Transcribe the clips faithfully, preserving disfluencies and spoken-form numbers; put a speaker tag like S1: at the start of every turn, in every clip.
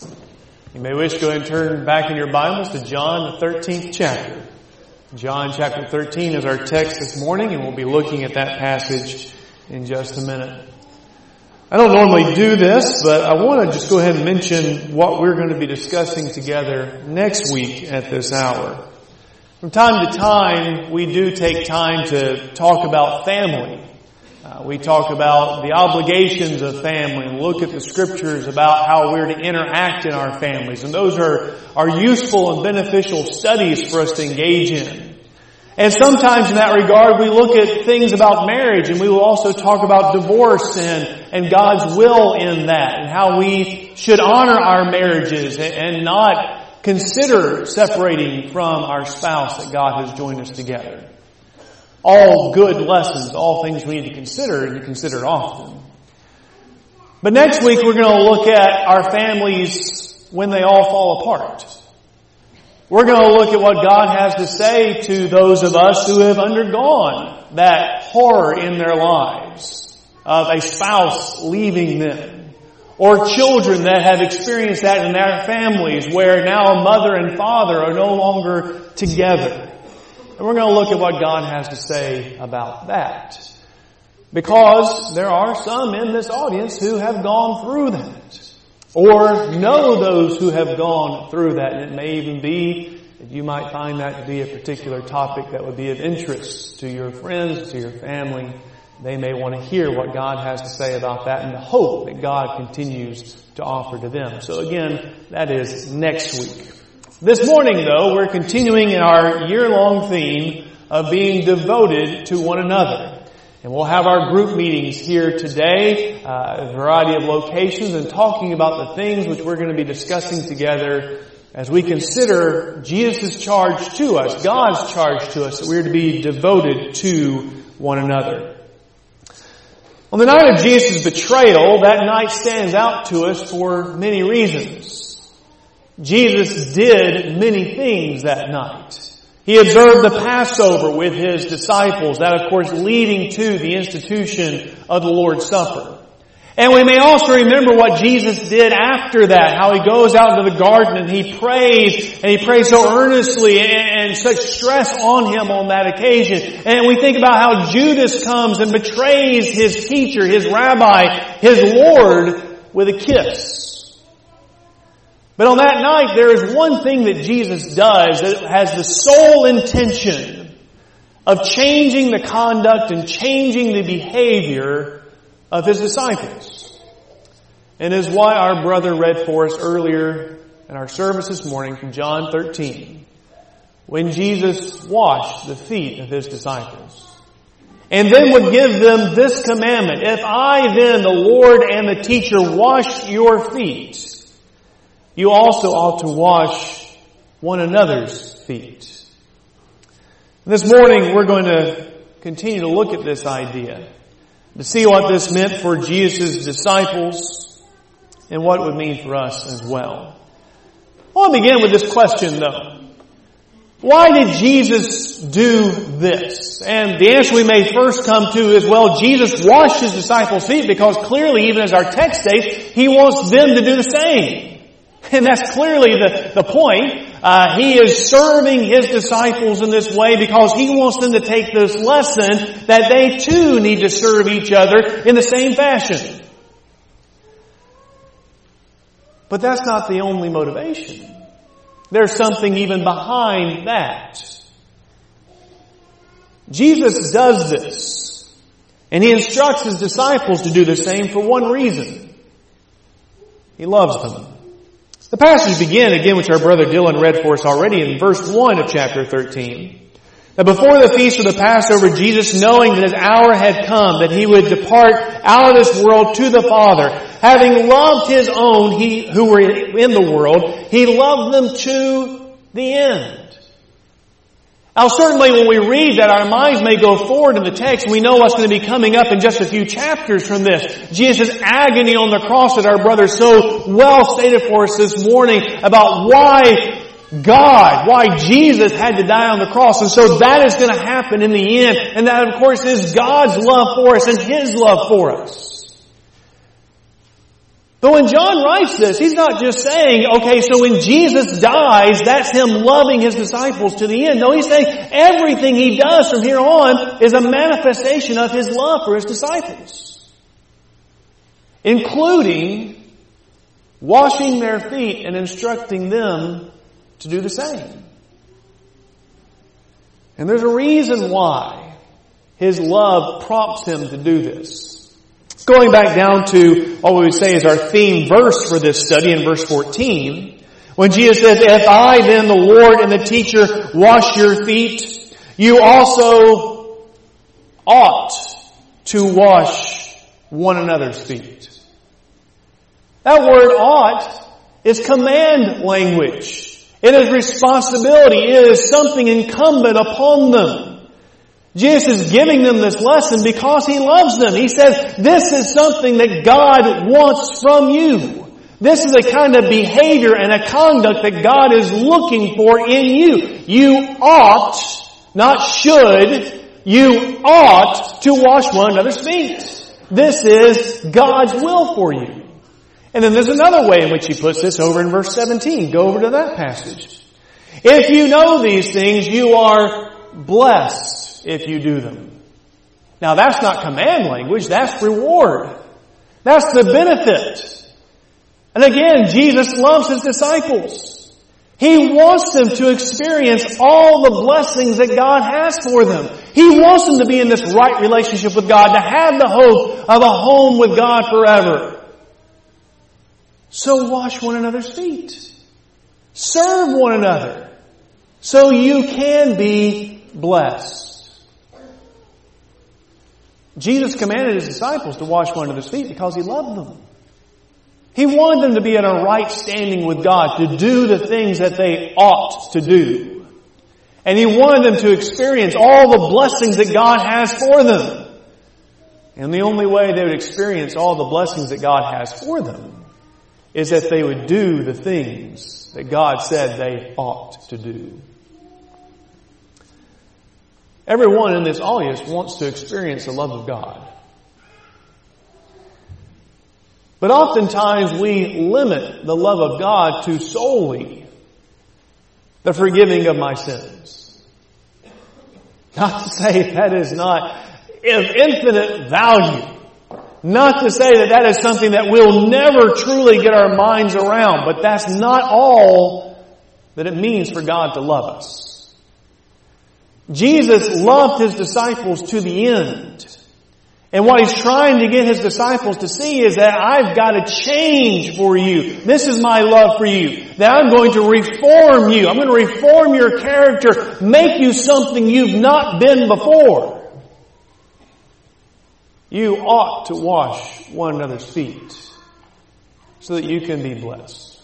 S1: You may wish to go ahead and turn back in your Bibles to John, the thirteenth chapter. John chapter thirteen is our text this morning, and we'll be looking at that passage in just a minute. I don't normally do this, but I want to just go ahead and mention what we're going to be discussing together next week at this hour. From time to time, we do take time to talk about family. Uh, we talk about the obligations of family and look at the scriptures about how we're to interact in our families. And those are, are useful and beneficial studies for us to engage in. And sometimes in that regard, we look at things about marriage, and we will also talk about divorce and, and God's will in that, and how we should honor our marriages and, and not consider separating from our spouse that God has joined us together. All good lessons, all things we need to consider and to consider often. But next week we're going to look at our families when they all fall apart. We're going to look at what God has to say to those of us who have undergone that horror in their lives of a spouse leaving them, or children that have experienced that in their families where now a mother and father are no longer together. And we're going to look at what God has to say about that. Because there are some in this audience who have gone through that, or know those who have gone through that. And it may even be that you might find that to be a particular topic that would be of interest to your friends, to your family. They may want to hear what God has to say about that and the hope that God continues to offer to them. So again, that is next week. This morning, though, we're continuing in our year-long theme of being devoted to one another. And we'll have our group meetings here today, uh, a variety of locations, and talking about the things which we're going to be discussing together as we consider Jesus' charge to us, God's charge to us, that we're to be devoted to one another. On the night of Jesus' betrayal, that night stands out to us for many reasons. Jesus did many things that night. He observed the Passover with His disciples, that of course leading to the institution of the Lord's Supper. And we may also remember what Jesus did after that, how He goes out into the garden and He prays, and He prays so earnestly and, and such stress on Him on that occasion. And we think about how Judas comes and betrays His teacher, His rabbi, His Lord with a kiss. But on that night, there is one thing that Jesus does that has the sole intention of changing the conduct and changing the behavior of His disciples. And is why our brother read for us earlier in our service this morning from John thirteen, when Jesus washed the feet of His disciples. And then would give them this commandment: if I then, the Lord and the teacher, wash your feet, you also ought to wash one another's feet. This morning we're going to continue to look at this idea, to see what this meant for Jesus' disciples and what it would mean for us as well. I want to begin with this question though. Why did Jesus do this? And the answer we may first come to is, well, Jesus washed His disciples' feet because clearly, even as our text states, He wants them to do the same. And that's clearly the, the point. Uh, he is serving His disciples in this way because He wants them to take this lesson that they too need to serve each other in the same fashion. But that's not the only motivation. There's something even behind that. Jesus does this, and He instructs His disciples to do the same for one reason. He loves them. The passage begins again, which our brother Dylan read for us already, in verse one of chapter thirteen. That before the feast of the Passover, Jesus, knowing that His hour had come, that He would depart out of this world to the Father, having loved His own he, who were in the world, He loved them to the end. Now certainly when we read that, our minds may go forward in the text, and we know what's going to be coming up in just a few chapters from this. Jesus' agony on the cross that our brother so well stated for us this morning about why God, why Jesus had to die on the cross. And so that is going to happen in the end. And that of course is God's love for us and His love for us. But when John writes this, he's not just saying, okay, so when Jesus dies, that's Him loving His disciples to the end. No, He's saying everything He does from here on is a manifestation of His love for His disciples. Including washing their feet and instructing them to do the same. And there's a reason why His love prompts Him to do this. Going back down to what we would say is our theme verse for this study in verse fourteen, when Jesus says, "If I then, the Lord and the teacher, wash your feet, you also ought to wash one another's feet." That word ought is command language. It is responsibility. It is something incumbent upon them. Jesus is giving them this lesson because He loves them. He says, this is something that God wants from you. This is a kind of behavior and a conduct that God is looking for in you. You ought, not should, you ought to wash one another's feet. This is God's will for you. And then there's another way in which He puts this over in verse seventeen. Go over to that passage. If you know these things, you are blessed if you do them. Now that's not command language, that's reward. That's the benefit. And again, Jesus loves His disciples. He wants them to experience all the blessings that God has for them. He wants them to be in this right relationship with God, to have the hope of a home with God forever. So wash one another's feet. Serve one another so you can be blessed. Jesus commanded His disciples to wash one another's feet because He loved them. He wanted them to be in a right standing with God, to do the things that they ought to do. And He wanted them to experience all the blessings that God has for them. And the only way they would experience all the blessings that God has for them is that they would do the things that God said they ought to do. Everyone in this audience wants to experience the love of God. But oftentimes we limit the love of God to solely the forgiving of my sins. Not to say that is not of infinite value. Not to say that that is something that we'll never truly get our minds around. But that's not all that it means for God to love us. Jesus loved His disciples to the end. And what He's trying to get His disciples to see is that I've got to change for you. This is my love for you. That I'm going to reform you. I'm going to reform your character. Make you something you've not been before. You ought to wash one another's feet so that you can be blessed.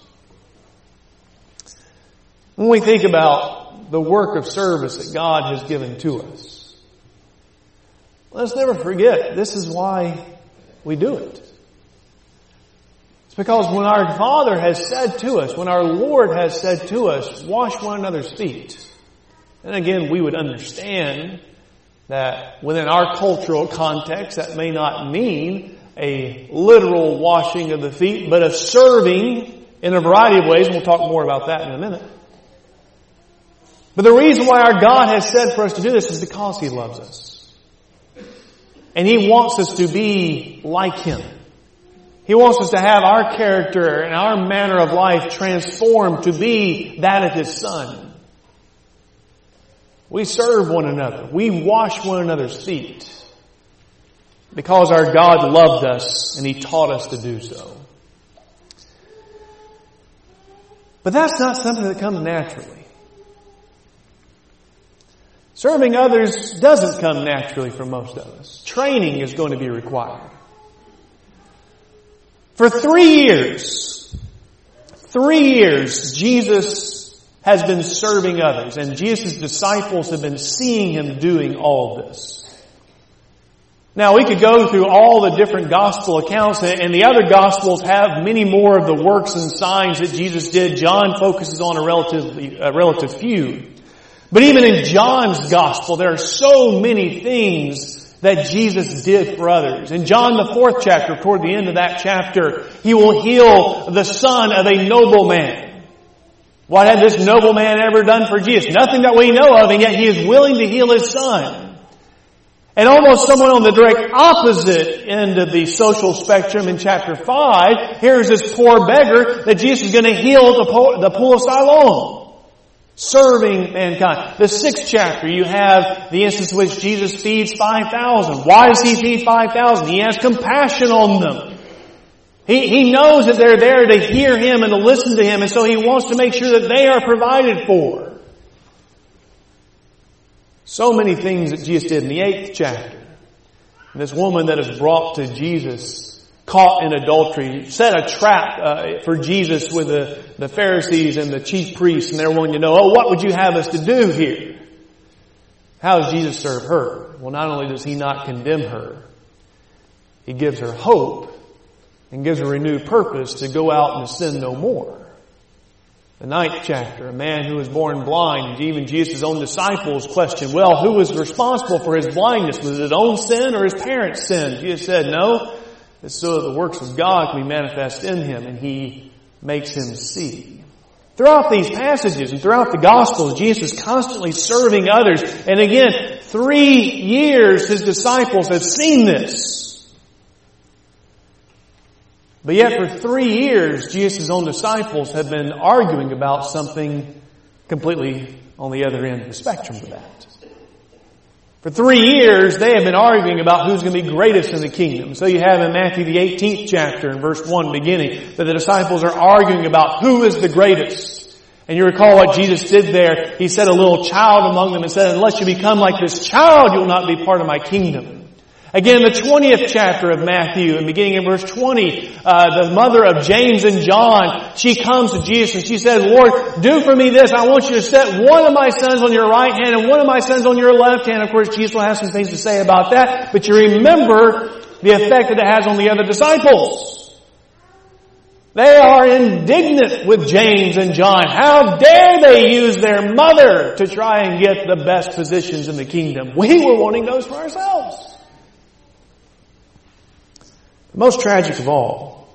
S1: When we think about the work of service that God has given to us, let's never forget, this is why we do it. It's because when our Father has said to us, when our Lord has said to us, wash one another's feet, and again, we would understand that within our cultural context, that may not mean a literal washing of the feet, but a serving in a variety of ways, and we'll talk more about that in a minute. But the reason why our God has said for us to do this is because He loves us. And He wants us to be like Him. He wants us to have our character and our manner of life transformed to be that of His Son. We serve one another. We wash one another's feet because our God loved us and He taught us to do so. But that's not something that comes naturally. Serving others doesn't come naturally for most of us. Training is going to be required. For three years, three years, Jesus has been serving others, and Jesus' disciples have been seeing Him doing all this. Now, we could go through all the different gospel accounts, and the other gospels have many more of the works and signs that Jesus did. John focuses on a relatively, a relative few. But even in John's gospel, there are so many things that Jesus did for others. In John the fourth chapter, toward the end of that chapter, He will heal the son of a nobleman. What had this nobleman ever done for Jesus? Nothing that we know of, and yet He is willing to heal his son. And almost someone on the direct opposite end of the social spectrum in chapter five, here's this poor beggar that Jesus is going to heal the pool, the pool of Siloam. Serving mankind. The sixth chapter, you have the instance in which Jesus feeds five thousand. Why does He feed five thousand? He has compassion on them. He, he knows that they're there to hear Him and to listen to Him, and so He wants to make sure that they are provided for. So many things that Jesus did in the eighth chapter. And this woman that is brought to Jesus, caught in adultery, set a trap uh, for Jesus with the, the Pharisees and the chief priests, and they're wanting to know, oh, what would you have us to do here? How does Jesus serve her? Well, not only does He not condemn her, He gives her hope and gives her renewed purpose to go out and sin no more. The ninth chapter, a man who was born blind, and even Jesus' own disciples questioned, well, who was responsible for his blindness? Was it his own sin or his parents' sin? Jesus said, no. It's so that the works of God can be manifest in him, and He makes him see. Throughout these passages and throughout the Gospels, Jesus is constantly serving others. And again, three years His disciples have seen this. But yet for three years, Jesus' own disciples have been arguing about something completely on the other end of the spectrum of that. For three years, they have been arguing about who's going to be greatest in the kingdom. So you have in Matthew the eighteenth chapter in verse one beginning that the disciples are arguing about who is the greatest. And you recall what Jesus did there. He set a little child among them and said, unless you become like this child, you will not be part of my kingdom. Again, the twentieth chapter of Matthew, and beginning in verse twenty, uh, the mother of James and John, she comes to Jesus and she says, Lord, do for me this. I want you to set one of my sons on your right hand and one of my sons on your left hand. Of course, Jesus will have some things to say about that, but you remember the effect that it has on the other disciples. They are indignant with James and John. How dare they use their mother to try and get the best positions in the kingdom? We were wanting those for ourselves. Most tragic of all,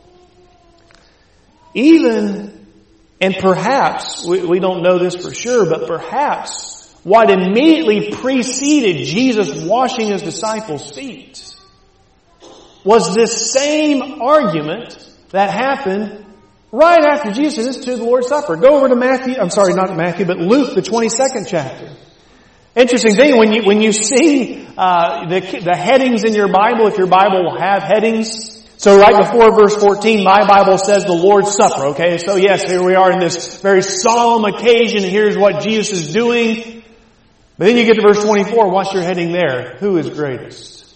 S1: even, and perhaps, we, we don't know this for sure, but perhaps what immediately preceded Jesus washing His disciples' feet was this same argument that happened right after Jesus instituted the Lord's Supper. Go over to Matthew, I'm sorry, not Matthew, but Luke, the twenty-second chapter. Interesting thing, when you, when you see uh, the, the headings in your Bible, if your Bible will have headings, so right before verse fourteen, my Bible says the Lord's Supper, okay? So yes, here we are in this very solemn occasion, and here's what Jesus is doing. But then you get to verse twenty-four, what's your heading there? Who is greatest?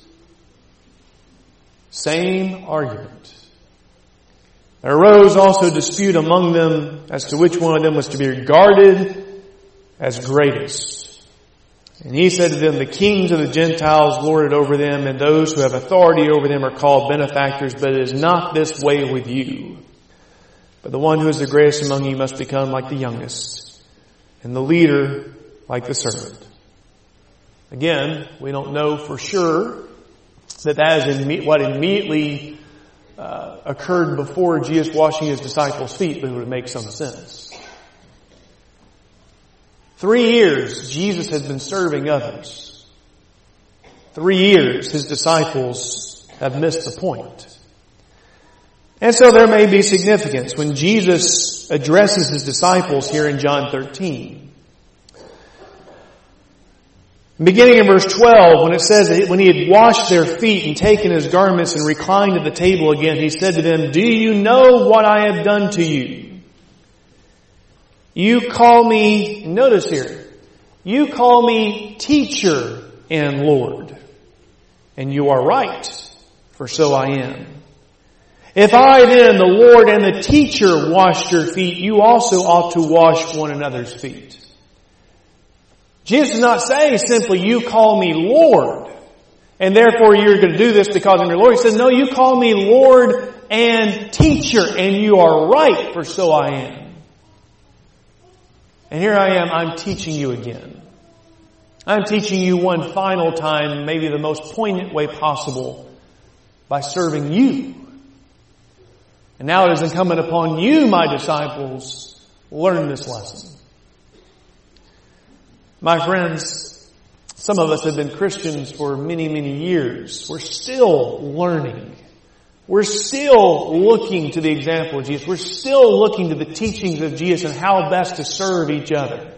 S1: Same argument. There arose also a dispute among them as to which one of them was to be regarded as greatest. And He said to them, the kings of the Gentiles lord it over them, and those who have authority over them are called benefactors, but it is not this way with you. But the one who is the greatest among you must become like the youngest, and the leader like the servant. Again, we don't know for sure that that is imme- what immediately uh, occurred before Jesus washing His disciples' feet, but it would make some sense. Three years, Jesus has been serving others. Three years, His disciples have missed the point. And so there may be significance when Jesus addresses His disciples here in John thirteen. Beginning in verse twelve, when it says that when He had washed their feet and taken His garments and reclined at the table again, He said to them, do you know what I have done to you? You call me, notice here, you call me teacher and Lord. And you are right, for so I am. If I then, the Lord and the teacher, washed your feet, you also ought to wash one another's feet. Jesus does not say simply, you call me Lord, and therefore you're going to do this because I'm your Lord. He says, no, you call me Lord and teacher, and you are right, for so I am. And here I am, I'm teaching you again. I'm teaching you one final time, maybe the most poignant way possible, by serving you. And now it is incumbent upon you, my disciples, learn this lesson. My friends, some of us have been Christians for many, many years. We're still learning. We're still looking to the example of Jesus. We're still looking to the teachings of Jesus and how best to serve each other.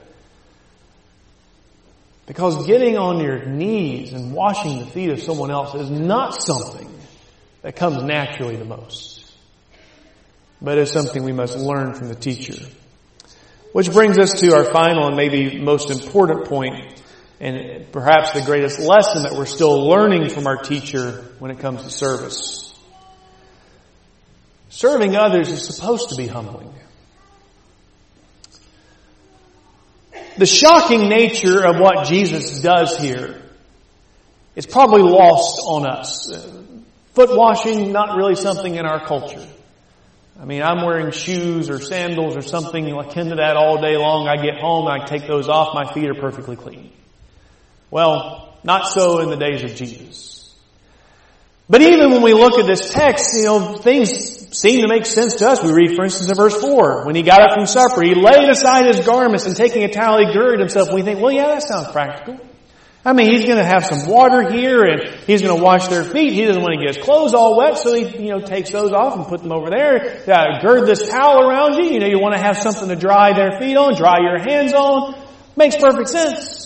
S1: Because getting on your knees and washing the feet of someone else is not something that comes naturally the most. But it's something we must learn from the teacher. Which brings us to our final and maybe most important point, and perhaps the greatest lesson that we're still learning from our teacher when it comes to service. Serving others is supposed to be humbling. The shocking nature of what Jesus does here is probably lost on us. Foot washing, not really something in our culture. I mean, I'm wearing shoes or sandals or something akin to that all day long. I get home, I take those off, my feet are perfectly clean. Well, not so in the days of Jesus. But even when we look at this text, you know, things seem to make sense to us. We read, for instance, in verse four, when he got up from supper, he laid aside his garments and taking a towel, he girded himself. We think, well, yeah, that sounds practical. I mean, he's going to have some water here and he's going to wash their feet. He doesn't want to get his clothes all wet, so he, you know, takes those off and put them over there. Uh, gird this towel around you. You know, you want to have something to dry their feet on, dry your hands on. Makes perfect sense.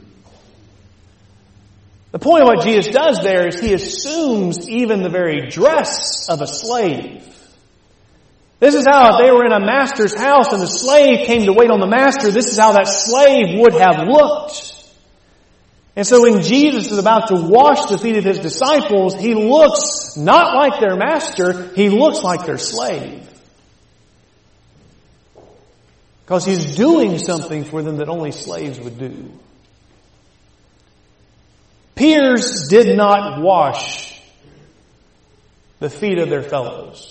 S1: The point of what Jesus does there is he assumes even the very dress of a slave. This is how, if they were in a master's house and the slave came to wait on the master, this is how that slave would have looked. And so when Jesus is about to wash the feet of his disciples, he looks not like their master, he looks like their slave. Because he's doing something for them that only slaves would do. Peers did not wash the feet of their fellows.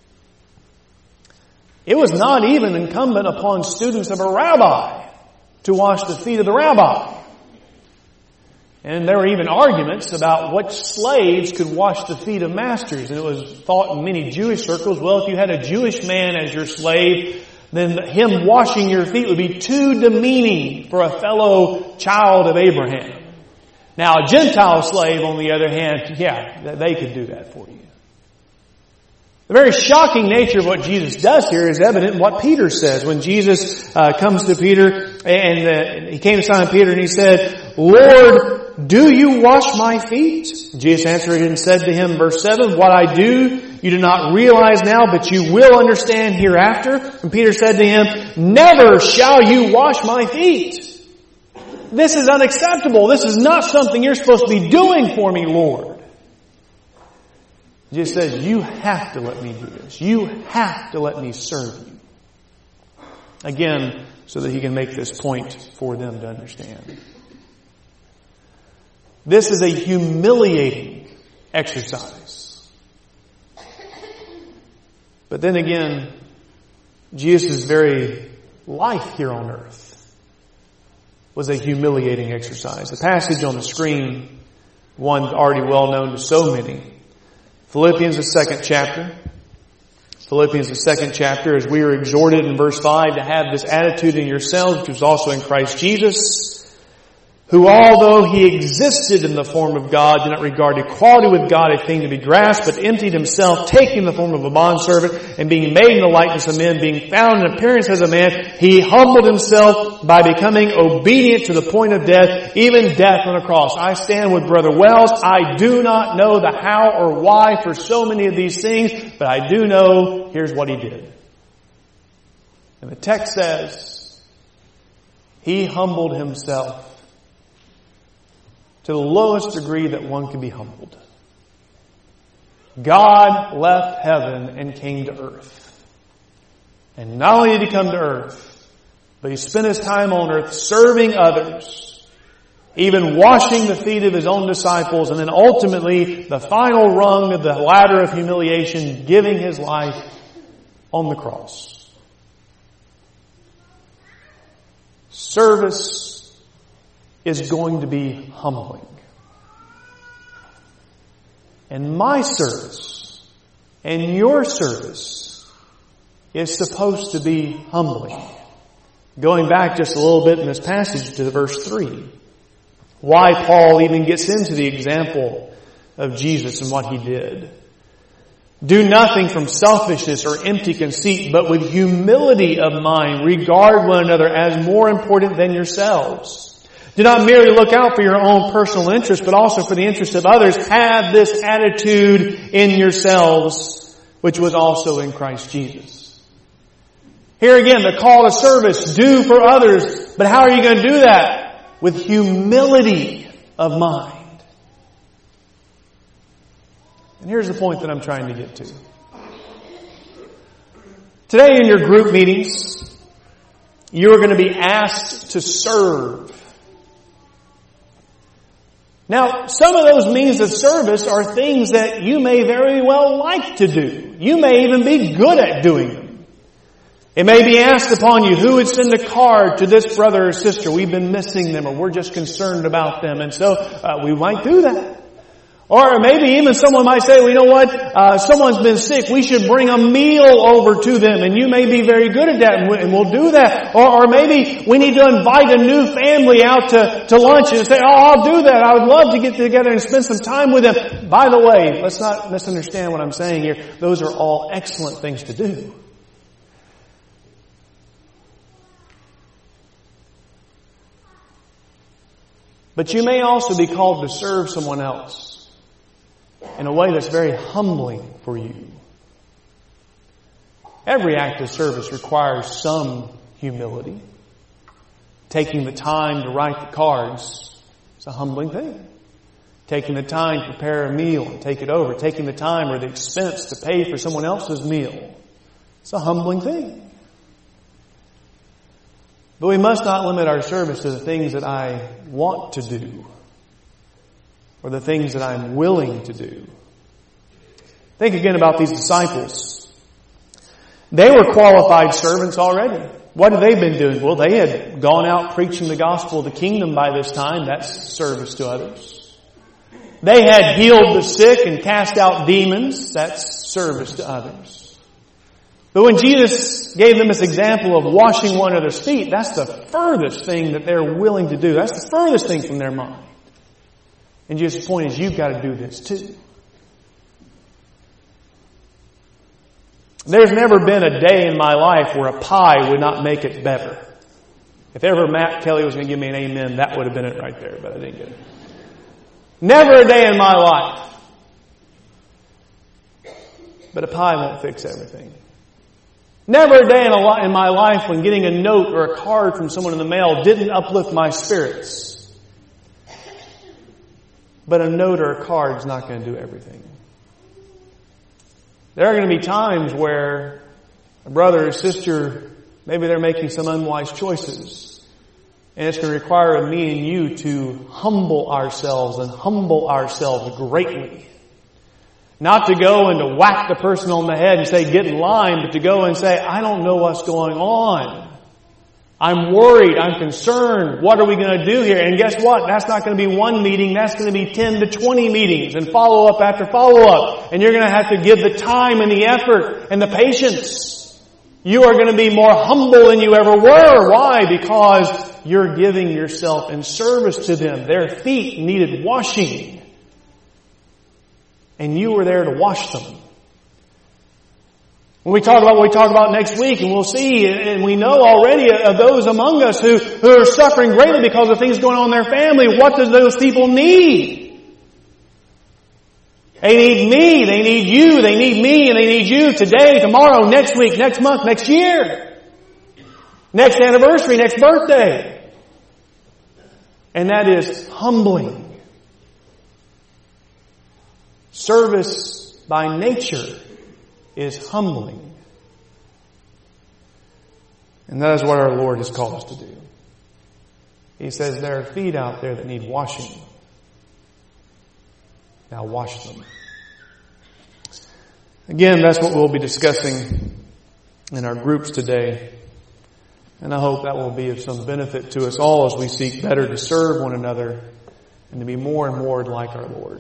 S1: It was not even incumbent upon students of a rabbi to wash the feet of the rabbi. And there were even arguments about what slaves could wash the feet of masters. And it was thought in many Jewish circles, well, if you had a Jewish man as your slave, then him washing your feet would be too demeaning for a fellow child of Abraham. Now, a Gentile slave, on the other hand, yeah, they could do that for you. The very shocking nature of what Jesus does here is evident in what Peter says. When Jesus uh, comes to Peter, and uh, he came to Simon Peter and he said, Lord, do you wash my feet? Jesus answered and said to him, verse seven, what I do, you do not realize now, but you will understand hereafter. And Peter said to him, never shall you wash my feet. This is unacceptable. This is not something you're supposed to be doing for me, Lord. Jesus says, you have to let me do this. You have to let me serve you. Again, so that he can make this point for them to understand. This is a humiliating exercise. But then again, Jesus' very life here on earth was a humiliating exercise. The passage on the screen, one already well known to so many. Philippians, the second chapter. Philippians, the second chapter, as we are exhorted in verse five to have this attitude in yourselves, which was also in Christ Jesus, who although he existed in the form of God, did not regard equality with God a thing to be grasped, but emptied himself, taking the form of a bondservant, and being made in the likeness of men, being found in appearance as a man, he humbled himself by becoming obedient to the point of death, even death on a cross. I stand with Brother Wells. I do not know the how or why for so many of these things, but I do know here's what he did. And the text says, he humbled himself to the lowest degree that one can be humbled. God left heaven and came to earth. And not only did he come to earth, but he spent his time on earth serving others, even washing the feet of his own disciples, and then ultimately the final rung of the ladder of humiliation, giving his life on the cross. Service is going to be humbling. And my service and your service is supposed to be humbling. Going back just a little bit in this passage to verse three. Why Paul even gets into the example of Jesus and what He did. Do nothing from selfishness or empty conceit, but with humility of mind regard one another as more important than yourselves. Do not merely look out for your own personal interest, but also for the interest of others. Have this attitude in yourselves, which was also in Christ Jesus. Here again, the call to service, do for others. But how are you going to do that? With humility of mind. And here's the point that I'm trying to get to. Today in your group meetings, you are going to be asked to serve. Now, some of those means of service are things that you may very well like to do. You may even be good at doing them. It may be asked upon you who would send a card to this brother or sister. We've been missing them, or we're just concerned about them. And so uh, we might do that. Or maybe even someone might say, well, you know what, uh, someone's been sick, we should bring a meal over to them, and you may be very good at that, and, we, and we'll do that. Or, or maybe we need to invite a new family out to, to lunch and say, oh, I'll do that, I would love to get together and spend some time with them. By the way, let's not misunderstand what I'm saying here. Those are all excellent things to do. But you may also be called to serve someone else in a way that's very humbling for you. Every act of service requires some humility. Taking the time to write the cards is a humbling thing. Taking the time to prepare a meal and take it over. Taking the time or the expense to pay for someone else's meal. It's a humbling thing. But we must not limit our service to the things that I want to do, or the things that I'm willing to do. Think again about these disciples. They were qualified servants already. What had they been doing? Well, they had gone out preaching the gospel of the kingdom by this time. That's service to others. They had healed the sick and cast out demons. That's service to others. But when Jesus gave them this example of washing one another's feet, that's the furthest thing that they're willing to do. That's the furthest thing from their mind. And Jesus' point is, you've got to do this too. There's never been a day in my life where a pie would not make it better. If ever Matt Kelly was going to give me an amen, that would have been it right there, but I didn't get it. Never a day in my life. But a pie won't fix everything. Never a day in, a, in my life when getting a note or a card from someone in the mail didn't uplift my spirits. But a note or a card is not going to do everything. There are going to be times where a brother or sister, maybe they're making some unwise choices. And it's going to require me and you to humble ourselves and humble ourselves greatly. Not to go and to whack the person on the head and say, get in line, but to go and say, I don't know what's going on. I'm worried. I'm concerned. What are we going to do here? And guess what? That's not going to be one meeting. That's going to be ten to twenty meetings and follow up after follow up. And you're going to have to give the time and the effort and the patience. You are going to be more humble than you ever were. Why? Because you're giving yourself in service to them. Their feet needed washing. And you were there to wash them. When we talk about what we talk about next week, and we'll see, and we know already of those among us who, who are suffering greatly because of things going on in their family, what does those people need? They need me, they need you, they need me, and they need you today, tomorrow, next week, next month, next year. Next anniversary, next birthday. And that is humbling. Service by nature is humbling. And that is what our Lord has called us to do. He says there are feet out there that need washing. Now wash them. Again, that's what we'll be discussing in our groups today. And I hope that will be of some benefit to us all as we seek better to serve one another and to be more and more like our Lord.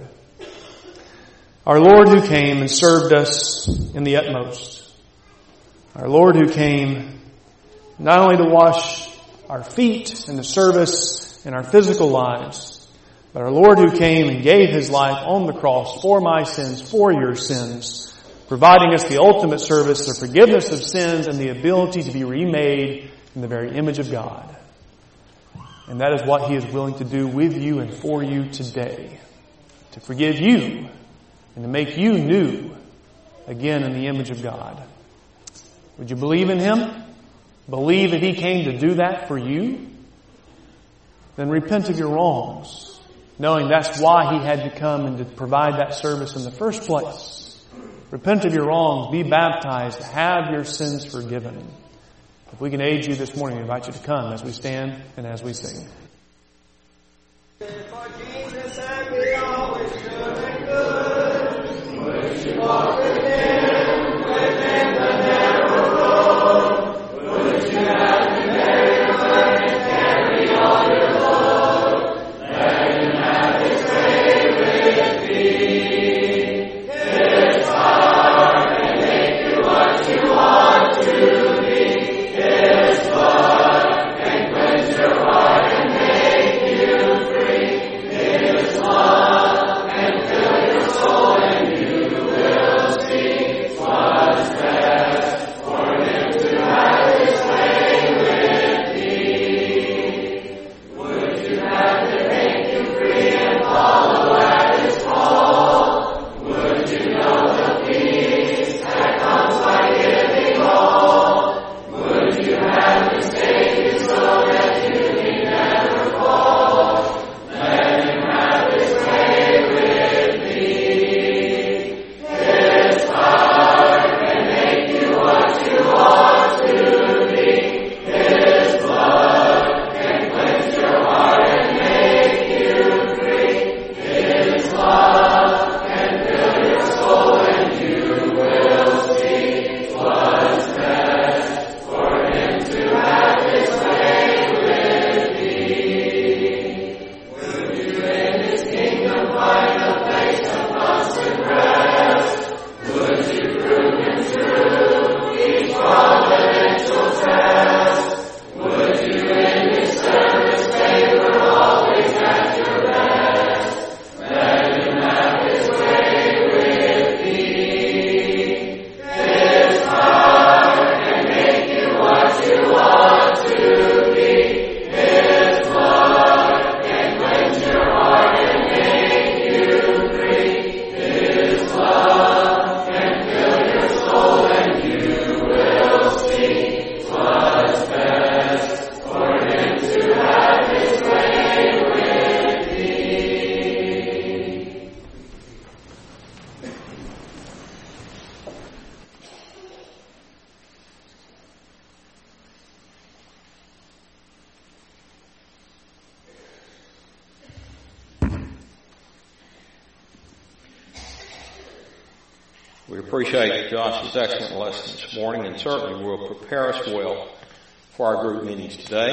S1: Our Lord who came and served us in the utmost. Our Lord who came not only to wash our feet and to serve us in our physical lives, but our Lord who came and gave His life on the cross for my sins, for your sins, providing us the ultimate service, the forgiveness of sins, and the ability to be remade in the very image of God. And that is what He is willing to do with you and for you today. To forgive you and to make you new again in the image of God. Would you believe in Him? Believe that He came to do that for you? Then repent of your wrongs, knowing that's why He had to come and to provide that service in the first place. Repent of your wrongs, be baptized, have your sins forgiven. If we can aid you this morning, I invite you to come as we stand and as we sing.
S2: For Jesus and we always good and good. Would you walk with Him within the narrow road? Would you have to bear your burden and carry all your load? Let Him have His way with thee. His heart can make you what you want to be. His blood can cleanse your heart and make you free. His love can fill your soul and you will see what's best for Him to have His way with thee. Would you have Him make you free and follow at His call? Would you know the peace that comes by giving all? Would you have Him save you so that you may never fall? Let Him have His way with thee. His heart can make you what you ought to be. His blood can cleanse your heart and make you free. His love can fill your soul and you will see what's best for Him to have His way with thee. Would you in His kingdom find a place of constant rest? Would you prove Him true each providential test? Would you in His service favor always at your best? Let Him have His way with thee. His heart can make you what you ought to be. His blood can cleanse your heart and make you free. His love can fill your soul and you will see what's best for Him to have His way with thee.
S3: We appreciate Josh's excellent lesson this morning and certainly will prepare us well for our group meetings today.